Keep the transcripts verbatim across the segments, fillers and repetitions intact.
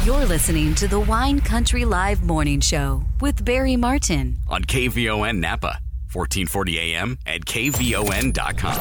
You're listening to the Wine Country Live Morning Show with Barry Martin on K V O N Napa, fourteen forty A M and K V O N dot com.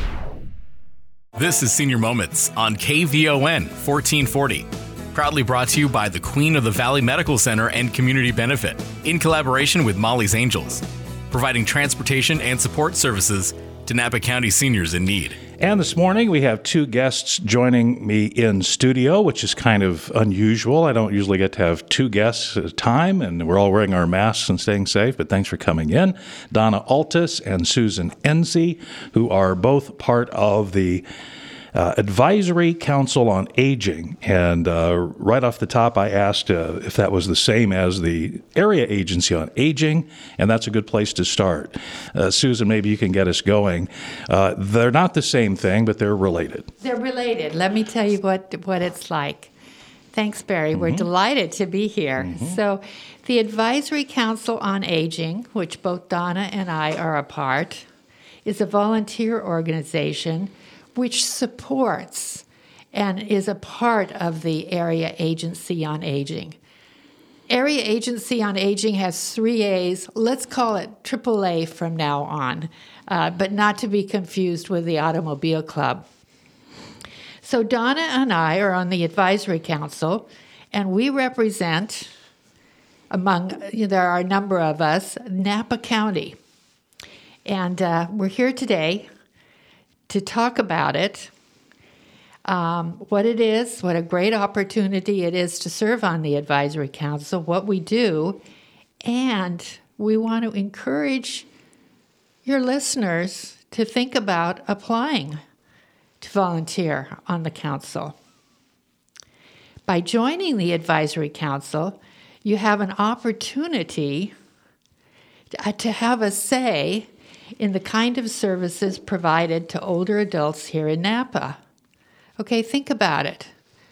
This is Senior Moments on K V O N fourteen forty. Proudly brought to you by the Queen of the Valley Medical Center and Community Benefit in collaboration with Molly's Angels, providing transportation and support services to Napa County seniors in need. And this morning we have two guests joining me in studio, which is kind of unusual. I don't usually get to have two guests at a time, and we're all wearing our masks and staying safe, but thanks for coming in. Donna Altus and Susan Enzi, who are both part of the Uh, Advisory Council on Aging. And uh, right off the top, I asked uh, if that was the same as the Area Agency on Aging, and that's a good place to start. Uh, Susan, maybe you can get us going. Uh, they're not the same thing, but they're related. They're related. Let me tell you what, what it's like. Thanks, Barry. Mm-hmm. We're delighted to be here. Mm-hmm. So the Advisory Council on Aging, which both Donna and I are a part, is a volunteer organization which supports and is a part of the Area Agency on Aging. Area Agency on Aging has three A's. Let's call it triple A from now on, uh, but not to be confused with the Automobile Club. So Donna and I are on the Advisory Council, and we represent, among, you know, there are a number of us, Napa County. And uh, we're here today to talk about it, um, what it is, what a great opportunity it is to serve on the Advisory Council, what we do, and we want to encourage your listeners to think about applying to volunteer on the council. By joining the Advisory Council, you have an opportunity to have a say in the kind of services provided to older adults here in Napa. Okay, think about it.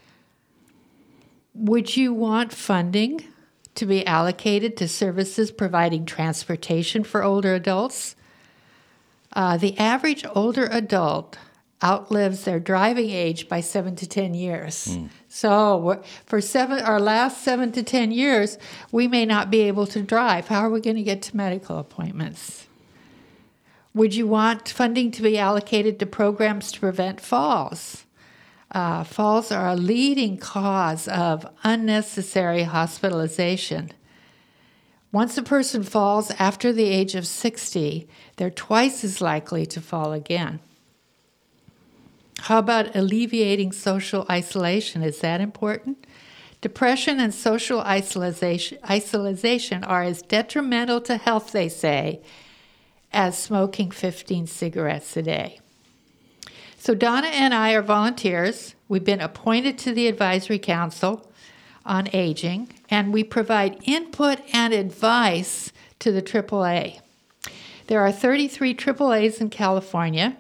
Would you want funding to be allocated to services providing transportation for older adults? Uh, the average older adult outlives their driving age by seven to ten years. Mm. So for seven, our last seven to ten years, we may not be able to drive. How are we going to get to medical appointments? Would you want funding to be allocated to programs to prevent falls? Uh, falls are a leading cause of unnecessary hospitalization. Once a person falls after the age of sixty, they're twice as likely to fall again. How about alleviating social isolation? Is that important? Depression and social isolation, isolation are as detrimental to health, they say, as smoking fifteen cigarettes a day. So Donna and I are volunteers. We've been appointed to the Advisory Council on Aging, and we provide input and advice to the triple A. There are thirty-three triple A's in California.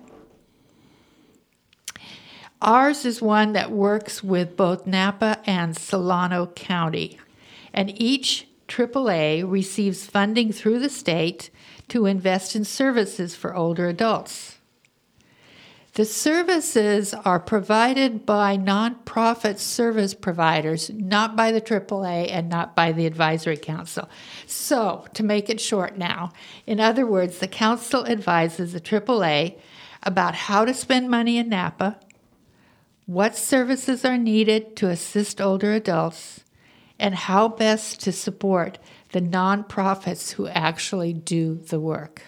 Ours is one that works with both Napa and Solano County, and each triple A receives funding through the state to invest in services for older adults. The services are provided by nonprofit service providers, not by the triple A and not by the Advisory Council. So, to make it short now, in other words, the council advises the triple A about how to spend money in Napa, what services are needed to assist older adults, and how best to support the nonprofits who actually do the work.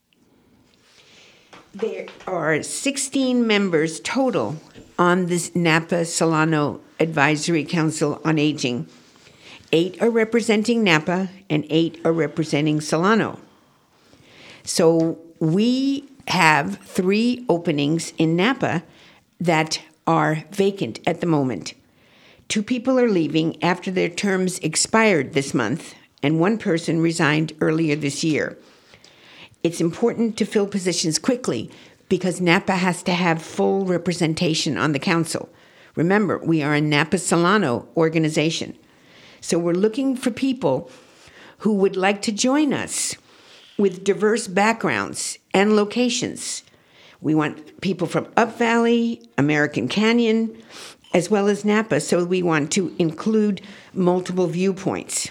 There are sixteen members total on this Napa Solano Advisory Council on Aging. Eight are representing Napa and eight are representing Solano. So we have three openings in Napa that are vacant at the moment. Two people are leaving after their terms expired this month, and one person resigned earlier this year. It's important to fill positions quickly because Napa has to have full representation on the council. Remember, we are a Napa Solano organization. So we're looking for people who would like to join us with diverse backgrounds and locations. We want people from Up Valley, American Canyon, as well as Napa, so we want to include multiple viewpoints.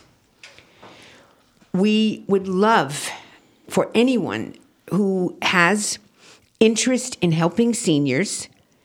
We would love for anyone who has interest in helping seniors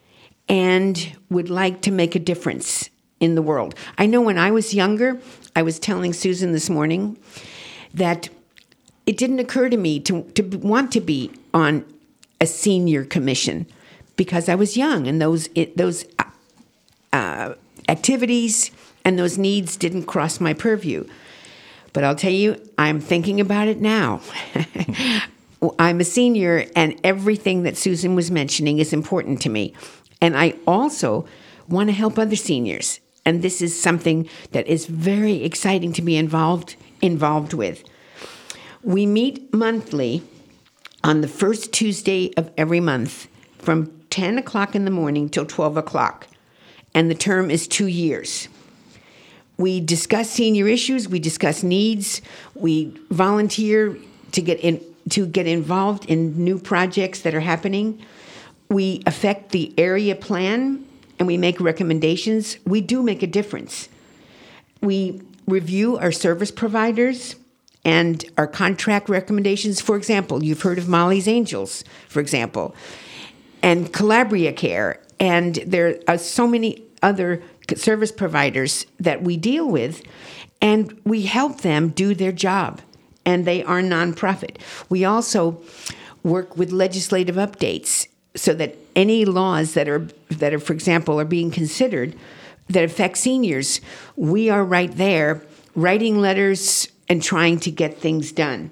and would like to make a difference in the world. I know when I was younger, I was telling Susan this morning that it didn't occur to me to, to want to be on a senior commission because I was young, and those it, those uh, activities and those needs didn't cross my purview. But I'll tell you, I'm thinking about it now. I'm a senior, and everything that Susan was mentioning is important to me. And I also want to help other seniors. And this is something that is very exciting to be involved involved with. We meet monthly on the first Tuesday of every month from ten o'clock in the morning till twelve o'clock. And the term is two years. We discuss senior issues, we discuss needs, we volunteer to get in, to get involved in new projects that are happening. We affect the area plan and we make recommendations. We do make a difference. We review our service providers and our contract recommendations. For example, you've heard of Molly's Angels, for example, and Calabria Care, and there are so many other service providers that we deal with, and we help them do their job, and they are nonprofit. We also work with legislative updates so that any laws that are, that are, for example, are being considered that affect seniors, we are right there writing letters and trying to get things done.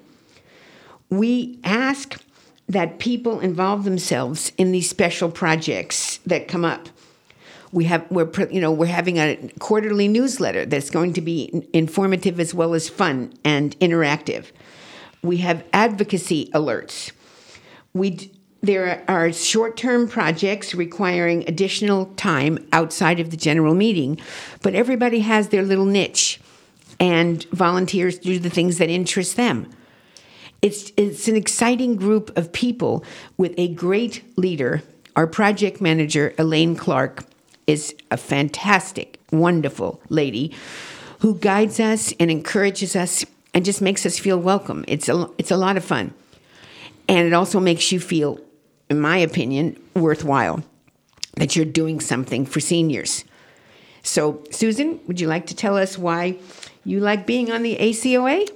We ask that people involve themselves in these special projects that come up. We have, we're, you know, we're having a quarterly newsletter that's going to be informative as well as fun and interactive. We have advocacy alerts. We, there are short-term projects requiring additional time outside of the general meeting, but everybody has their little niche, and volunteers do the things that interest them. It's, it's an exciting group of people with a great leader. Our project manager, Elaine Clark, is a fantastic, wonderful lady who guides us and encourages us and just makes us feel welcome. It's a, it's a lot of fun. And it also makes you feel, in my opinion, worthwhile that you're doing something for seniors. So, Susan, would you like to tell us why you like being on the A C O A?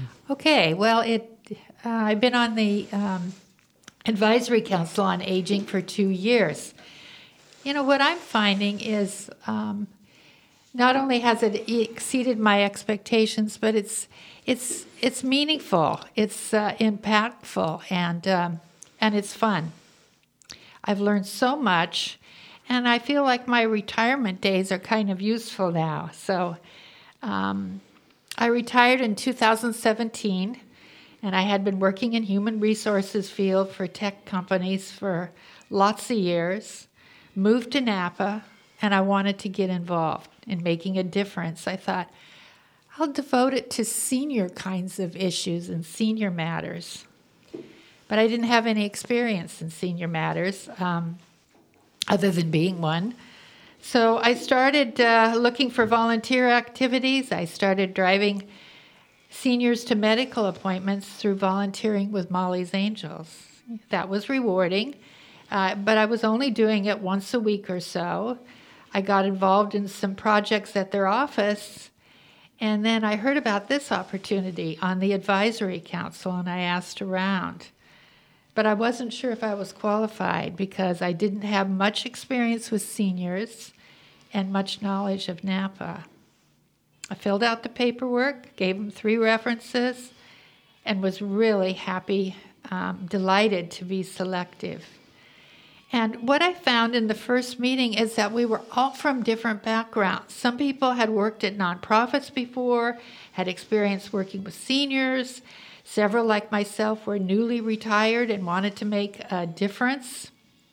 Okay, well, it uh, I've been on the um, Advisory Council on Aging for two years. You know, what I'm finding is um, not only has it exceeded my expectations, but it's it's it's meaningful, it's uh, impactful, and um, and it's fun. I've learned so much, and I feel like my retirement days are kind of useful now. So um, I retired in two thousand seventeen, and I had been working in human resources field for tech companies for lots of years. Moved to Napa, and I wanted to get involved in making a difference. I thought, I'll devote it to senior kinds of issues and senior matters. But I didn't have any experience in senior matters, um, other than being one. So I started uh, looking for volunteer activities. I started driving seniors to medical appointments through volunteering with Molly's Angels. That was rewarding. Uh, but I was only doing it once a week or so. I got involved in some projects at their office, and then I heard about this opportunity on the Advisory Council, and I asked around. But I wasn't sure if I was qualified because I didn't have much experience with seniors and much knowledge of Napa. I filled out the paperwork, gave them three references, and was really happy, um, delighted to be selective. And what I found in the first meeting is that we were all from different backgrounds. Some people had worked at nonprofits before, had experience working with seniors. Several, like myself, were newly retired and wanted to make a difference.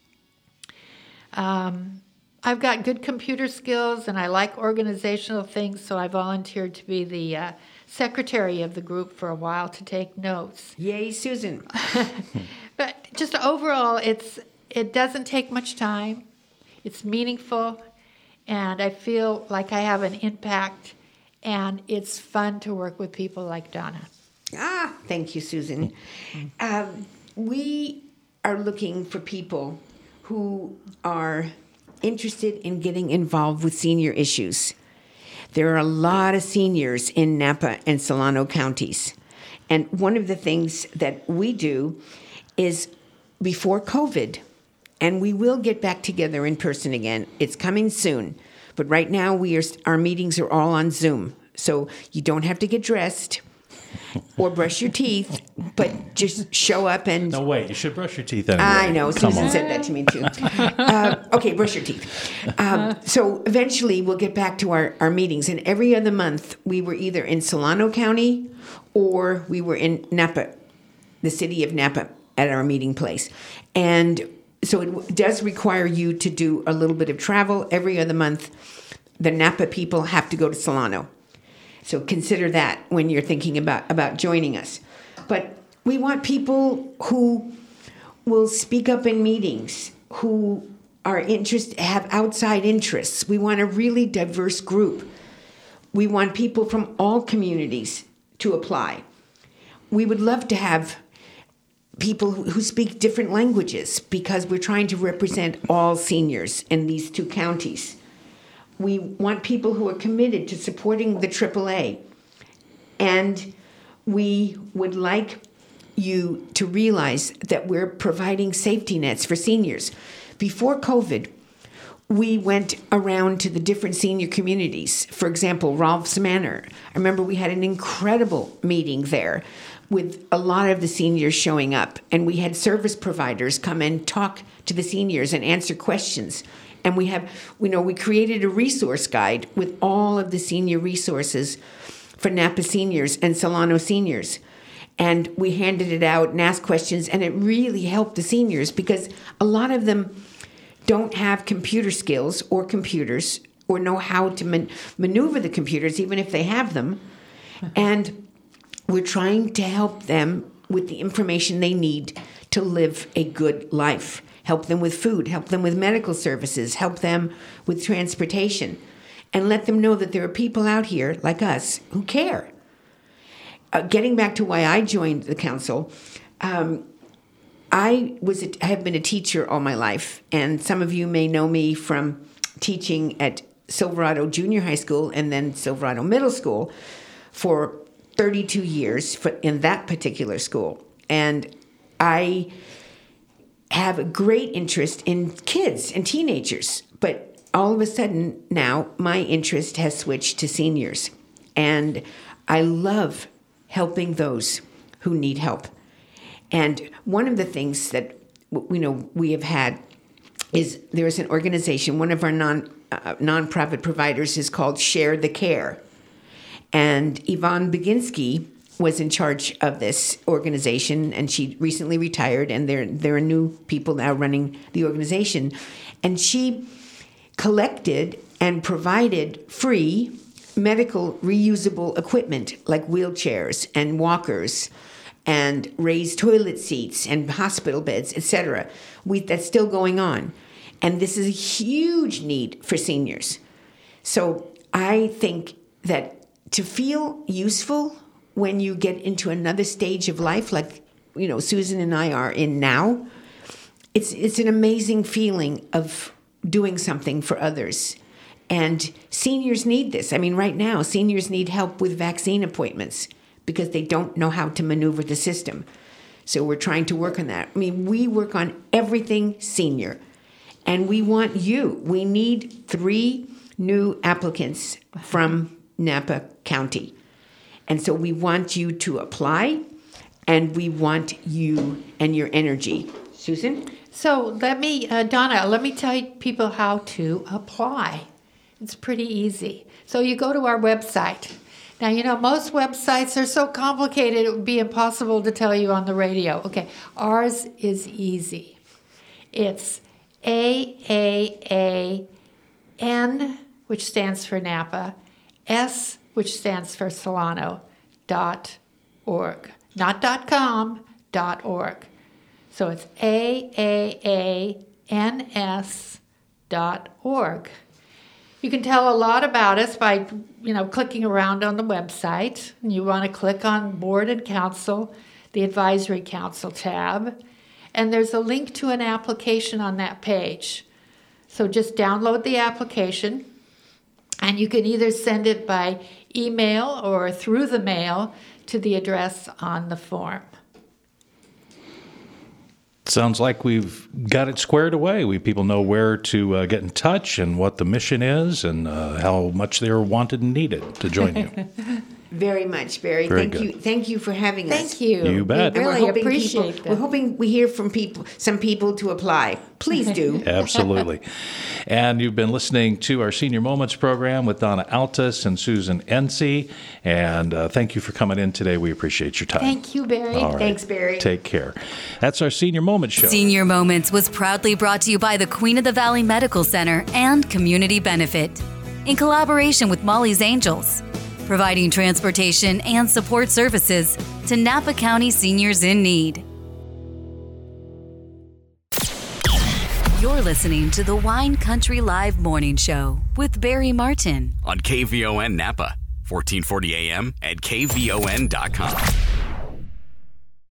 Um, I've got good computer skills, and I like organizational things, so I volunteered to be the uh, secretary of the group for a while to take notes. Yay, Susan. But just overall, it's... It doesn't take much time. It's meaningful. And I feel like I have an impact, and it's fun to work with people like Donna. Ah, thank you, Susan. Um, we are looking for people who are interested in getting involved with senior issues. There are a lot of seniors in Napa and Solano counties. And one of the things that we do is before COVID, and we will get back together in person again. It's coming soon. But right now, we are our meetings are all on Zoom. So you don't have to get dressed or brush your teeth, but just show up and... No, wait, you should brush your teeth anyway. I know, Come Susan on. said that to me too. uh, okay, brush your teeth. Um, so eventually we'll get back to our, our meetings, and every other month we were either in Solano County or we were in Napa, the city of Napa, at our meeting place. And so it does require you to do a little bit of travel. Every other month, the Napa people have to go to Solano. So consider that when you're thinking about, about joining us. But we want people who will speak up in meetings, who are interest, have outside interests. We want a really diverse group. We want people from all communities to apply. We would love to have people who, who speak different languages because we're trying to represent all seniors in these two counties. We want people who are committed to supporting the triple A. And we would like you to realize that we're providing safety nets for seniors. Before COVID, we went around to the different senior communities. For example, Rolfs Manor. I remember we had an incredible meeting there with a lot of the seniors showing up. And we had service providers come and talk to the seniors and answer questions. And we have, you know, we created a resource guide with all of the senior resources for Napa seniors and Solano seniors. And we handed it out and asked questions, and it really helped the seniors because a lot of them don't have computer skills or computers or know how to man- maneuver the computers, even if they have them. And we're trying to help them with the information they need to live a good life. Help them with food, help them with medical services, help them with transportation, and let them know that there are people out here like us who care. Uh, getting back to why I joined the council, um, I was a, have been a teacher all my life, and some of you may know me from teaching at Silverado Junior High School and then Silverado Middle School for thirty-two years for, in that particular school. And I have a great interest in kids and teenagers, but all of a sudden now my interest has switched to seniors. And I love helping those who need help. And one of the things that you know we have had is there's an organization, one of our non uh, nonprofit providers is called Share the Care. And Yvonne Baginski was in charge of this organization, and she recently retired, and there there are new people now running the organization. And she collected and provided free medical reusable equipment like wheelchairs and walkers and raised toilet seats and hospital beds, et cetera. We, that's still going on. And this is a huge need for seniors. So I think that to feel useful when you get into another stage of life, like, you know, Susan and I are in now, it's it's an amazing feeling of doing something for others. And seniors need this. I mean, right now, seniors need help with vaccine appointments because they don't know how to maneuver the system. So we're trying to work on that. I mean, we work on everything senior. And we want you. We need three new applicants from Napa County. And so we want you to apply, and we want you and your energy. Susan? So let me, uh, Donna, let me tell people how to apply. It's pretty easy. So you go to our website. Now, you know, most websites are so complicated it would be impossible to tell you on the radio. Okay, ours is easy. It's A A A N, which stands for Napa, S, which stands for Solano, dot org. Not dot com, dot org. So it's A A A N S dot org. You can tell a lot about us by, you know, clicking around on the website. And you want to click on Board and Council, the Advisory Council tab. And there's a link to an application on that page. So just download the application. And you can either send it by email or through the mail to the address on the form. Sounds like we've got it squared away. We people know where to uh, get in touch and what the mission is and uh, how much they're wanted and needed to join you. Very much, Barry. Very Thank good. you. Thank you for having us. Thank you. You bet. We And we're really hoping appreciate people, that. We're hoping we hear from people, some people to apply. Please do. Absolutely. And you've been listening to our Senior Moments program with Donna Altus and Susan Ency. And uh, thank you for coming in today. We appreciate your time. Thank you, Barry. All right. Thanks, Barry. Take care. That's our Senior Moments show. Senior Moments was proudly brought to you by the Queen of the Valley Medical Center and Community Benefit, in collaboration with Molly's Angels, providing transportation and support services to Napa County seniors in need. You're listening to the Wine Country Live Morning Show with Barry Martin On K V O N Napa, fourteen forty A M at K V O N dot com.